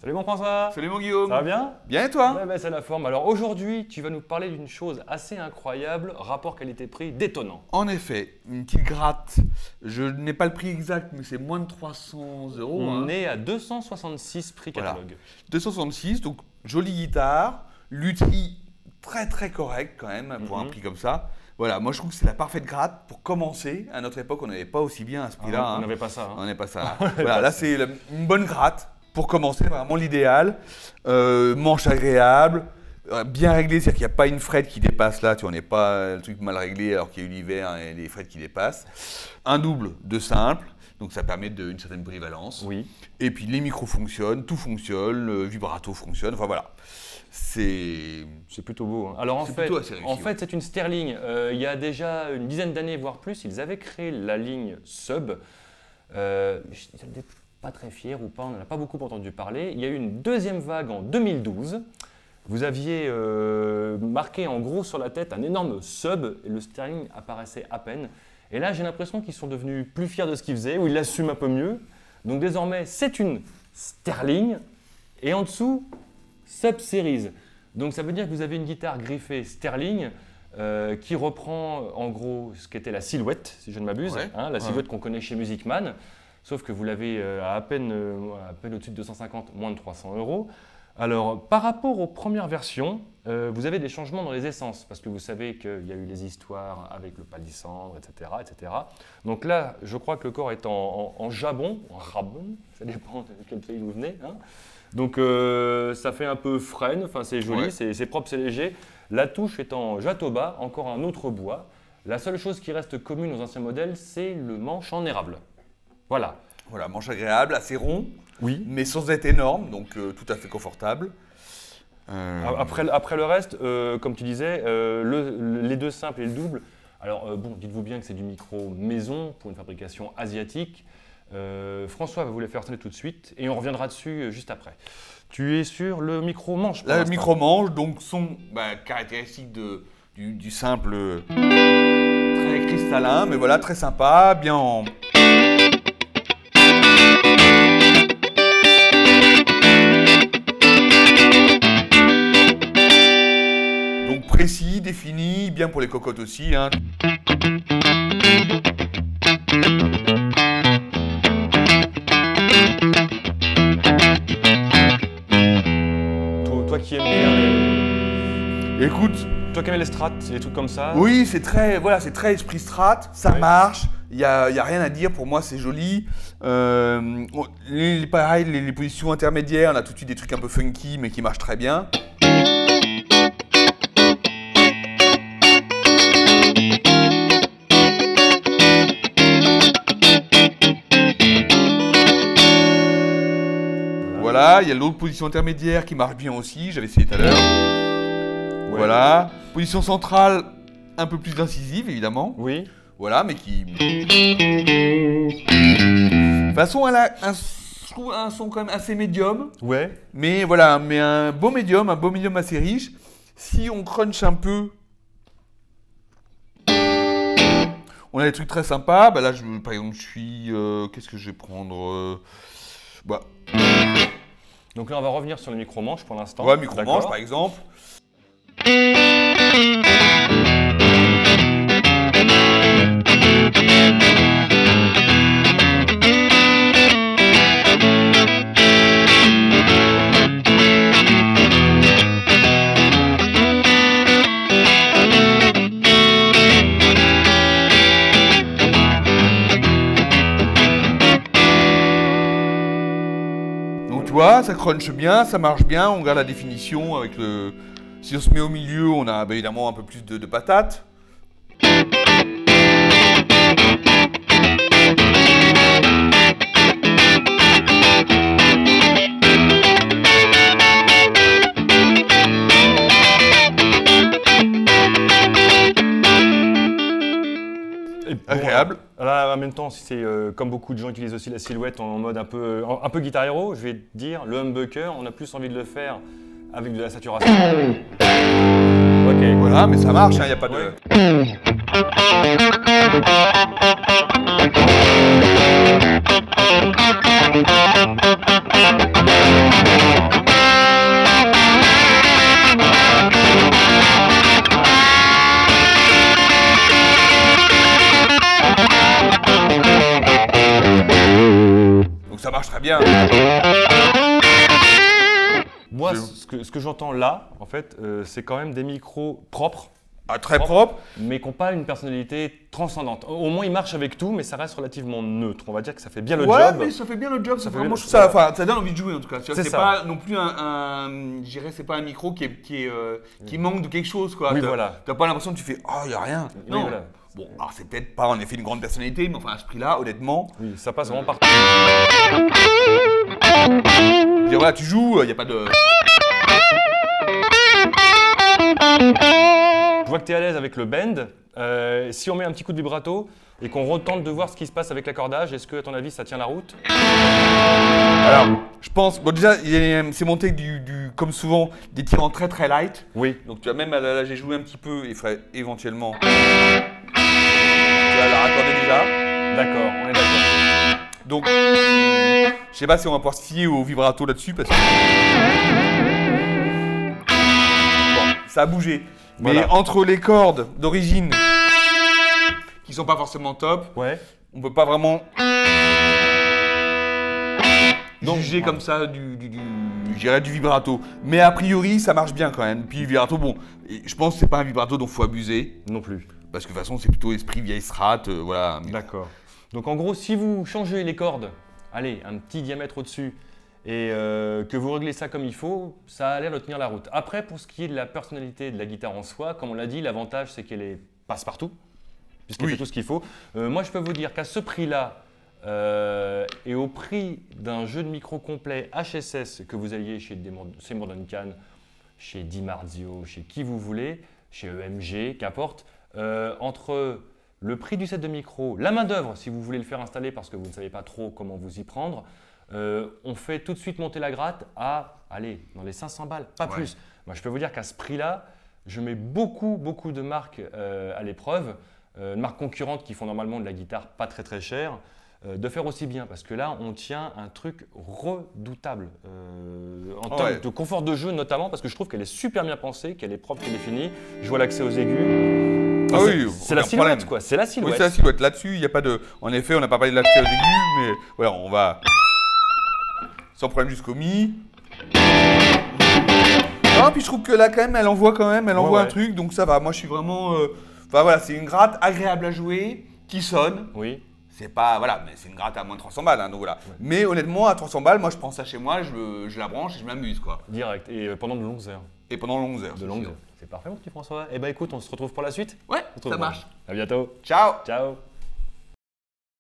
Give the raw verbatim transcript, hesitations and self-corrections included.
Salut mon François. Salut mon Guillaume. Ça va bien? Bien et toi? Ouais, bah, c'est la forme. Alors aujourd'hui, tu vas nous parler d'une chose assez incroyable, rapport qualité-prix détonnant. En effet, une petite gratte. Je n'ai pas le prix exact, mais c'est moins de trois cents euros. On hein. est à deux cent soixante-six prix catalogue. Voilà. deux cent soixante-six, donc jolie guitare, lutherie très très correcte quand même pour Mhm. un prix comme ça. Voilà, moi je trouve que c'est la parfaite gratte pour commencer. À notre époque, on n'avait pas aussi bien à ce prix-là. Ah, on hein. n'avait pas ça. hein. On n'est pas ça. Là, voilà, là c'est la- une bonne gratte pour commencer, vraiment l'idéal. Euh, manche agréable, euh, bien réglé, c'est-à-dire qu'il n'y a pas une frette qui dépasse là, tu vois, on n'est pas le truc mal réglé alors qu'il y a eu l'hiver et les frettes qui dépassent. Un double de simple, donc ça permet de, une certaine polyvalence. Oui. Et puis les micros fonctionnent, tout fonctionne, le vibrato fonctionne, enfin voilà. C'est. C'est plutôt beau. hein. Alors en C'est fait, plutôt assez réussi, en ouais. fait, c'est une Sterling. Euh, il y a déjà une dizaine d'années, voire plus, ils avaient créé la ligne Sub. Euh, ils n'étaient pas très fiers ou pas, on n'en a pas beaucoup entendu parler. Il y a eu une deuxième vague en deux mille douze. Vous aviez euh, marqué en gros sur la tête un énorme Sub et le Sterling apparaissait à peine. Et là, j'ai l'impression qu'ils sont devenus plus fiers de ce qu'ils faisaient ou ils l'assument un peu mieux. Donc désormais, c'est une Sterling et en dessous, Sub Series. Donc ça veut dire que vous avez une guitare griffée Sterling euh, qui reprend en gros ce qu'était la Silhouette, si je ne m'abuse, Ouais. hein, la Ouais. Silhouette qu'on connaît chez Music Man, sauf que vous l'avez euh, à, à peine, euh, à peine au-dessus de deux cent cinquante, moins de trois cents euros. Alors par rapport aux premières versions, euh, vous avez des changements dans les essences, parce que vous savez qu'il y a eu les histoires avec le palissandre, et cetera, et cetera. Donc là, je crois que le corps est en, en, en jabon, en rabon, ça dépend de quel pays vous venez. hein. Donc euh, ça fait un peu frêne, enfin c'est joli, Ouais. c'est, c'est propre, c'est léger. La touche est en jatoba, encore un autre bois. La seule chose qui reste commune aux anciens modèles, c'est le manche en érable. Voilà. Voilà, manche agréable, assez rond, Oui. mais sans être énorme, donc euh, tout à fait confortable. Euh, Après, après le reste, euh, comme tu disais, euh, le- les deux simples et le double. Alors euh, bon, dites-vous bien que c'est du micro maison pour une fabrication asiatique. Euh, François va vous les faire sonner tout de suite et on reviendra dessus euh, juste après. Tu es sur le micro manche pour Là, le l'instant. micro-manche, donc son bah, caractéristique de, du, du simple euh, très cristallin, mais voilà, très sympa, bien en. Donc précis, défini, bien pour les cocottes aussi. Hein. Toi, toi qui aimes bien les... Écoute, Toi qui aimes les strats, des trucs comme ça. oui, c'est très, voilà, c'est très esprit strat, ça Ouais. marche, il n'y a, y a rien à dire, pour moi c'est joli. Euh, on- les, les- pareil, les, les positions intermédiaires, on a tout de suite des trucs un peu funky mais qui marchent très bien. Voilà, il y a l'autre position intermédiaire qui marche bien aussi, j'avais essayé tout à l'heure. Ouais. Voilà, position centrale, un peu plus incisive évidemment. Oui. Voilà, mais qui. De toute façon, elle a un, je trouve un son quand même assez médium. Ouais. Mais voilà, mais un beau médium, un beau médium assez riche. Si on crunch un peu, on a des trucs très sympas. Bah là, je, par exemple, je suis. euh, Qu'est-ce que je vais prendre euh, bah, Donc là, on va revenir sur le micro manche pour l'instant. ouais, micro-manche D'accord. par exemple. Donc tu vois, ça crunch bien, ça marche bien, on garde la définition avec le. Si on se met au milieu, on a bah, évidemment un peu plus de, de patates. Et bon, Agréable. Là, en même temps, si c'est euh, comme beaucoup de gens utilisent aussi la Silhouette en mode un peu, un peu guitare hero, je vais te dire, le humbucker, on a plus envie de le faire avec de la saturation. Ok. Voilà, mais ça marche, il n'y a pas de. Ouais. ça marche très bien. Moi, Je- ce que, ce que j'entends là, en fait, euh, c'est quand même des micros propres, Ah, très propre. mais qui n'ont pas une personnalité transcendante. Au moins, ils marchent avec tout, mais ça reste relativement neutre. On va dire que ça fait bien le ouais, job. mais ça fait bien le job. Ça, Ça fait vraiment, bien- je trouve ça, voilà. enfin, ça donne envie de jouer en tout cas. Tu vois, C'est C'est ça. pas non plus un, un je dirais, c'est pas un micro qui est, qui est, euh, qui manque de quelque chose quoi. Oui, T'as- voilà. T'as pas l'impression que tu fais, oh, il y a rien. Oui, Non. voilà. Bon, alors c'est peut-être pas en effet une grande personnalité, mais enfin à ce prix-là, honnêtement, Oui, ça passe vraiment partout. je veux dire, voilà, tu joues, il y a pas de. Je vois que tu es à l'aise avec le bend. Euh, si on met un petit coup de vibrato et qu'on retente de voir ce qui se passe avec l'accordage, est-ce que, à ton avis, ça tient la route? Alors, je pense, bon déjà, il y a- c'est monté du, du, comme souvent, des tirants très très light. Oui. Donc tu vois, même là, là, j'ai joué un petit peu, il faudrait éventuellement. Tu vas la raccorder déjà. D'accord, on est d'accord. Donc, je sais pas si on va pouvoir se fier au vibrato là-dessus parce que. Bon, ça a bougé. Mais Voilà. entre les cordes d'origine qui sont pas forcément top, Ouais. on peut pas vraiment Donc, juger voilà. comme ça du, du, du, je dirais du vibrato. Mais a priori, ça marche bien quand même. Puis le vibrato, bon, et je pense que c'est pas un vibrato dont faut abuser. Non plus. Parce que de toute façon, c'est plutôt esprit vieille strat, euh, voilà. D'accord. Donc en gros, si vous changez les cordes, allez, un petit diamètre au-dessus, et euh, que vous réglez ça comme il faut, ça a l'air de tenir la route. Après, pour ce qui est de la personnalité de la guitare en soi, comme on l'a dit, l'avantage c'est qu'elle est passe-partout, puisqu'elle Oui. fait tout ce qu'il faut. Euh, moi, je peux vous dire qu'à ce prix-là, euh, et au prix d'un jeu de micro complet H S S que vous alliez chez Demon- Seymour Duncan, chez Di Marzio, chez qui vous voulez, chez E M G, qu'importe, euh, entre le prix du set de micro, la main d'œuvre si vous voulez le faire installer parce que vous ne savez pas trop comment vous y prendre, euh, on fait tout de suite monter la gratte à, allez, dans les cinq cents balles, pas Ouais. plus. Moi, je peux vous dire qu'à ce prix-là, je mets beaucoup, beaucoup de marques euh, à l'épreuve, euh, de marques concurrentes qui font normalement de la guitare pas très très chère, euh, de faire aussi bien parce que là, on tient un truc redoutable euh, en Ah termes ouais. de confort de jeu notamment parce que je trouve qu'elle est super bien pensée, qu'elle est propre, qu'elle est finie. Je vois l'accès aux aigus. Ah c'est, oui, c'est la aucun silhouette problème. quoi, c'est la Oui, silhouette. c'est la silhouette. Là-dessus, il n'y a pas de. En effet, on n'a pas parlé de l'accès aux aigus, mais voilà, on va. Sans problème jusqu'au mi. Ah, puis je trouve que là, quand même, elle envoie quand même, elle Ouais, envoie un ouais. truc, donc ça va. Moi, je suis vraiment. euh, Enfin voilà, c'est une gratte agréable à jouer, qui sonne. Oui. C'est pas. Voilà, mais c'est une gratte à moins de trois cents balles, hein, donc voilà. Mais honnêtement, à trois cents balles, moi, je prends ça chez moi, je, je la branche et je m'amuse, quoi. Direct et euh, pendant de longues heures. Et pendant onze heures. De c'est longues sûr. heures. C'est parfait mon petit François. Eh ben écoute, on se retrouve pour la suite. Ouais, On se retrouve ça marche. À bientôt. Ciao. Ciao.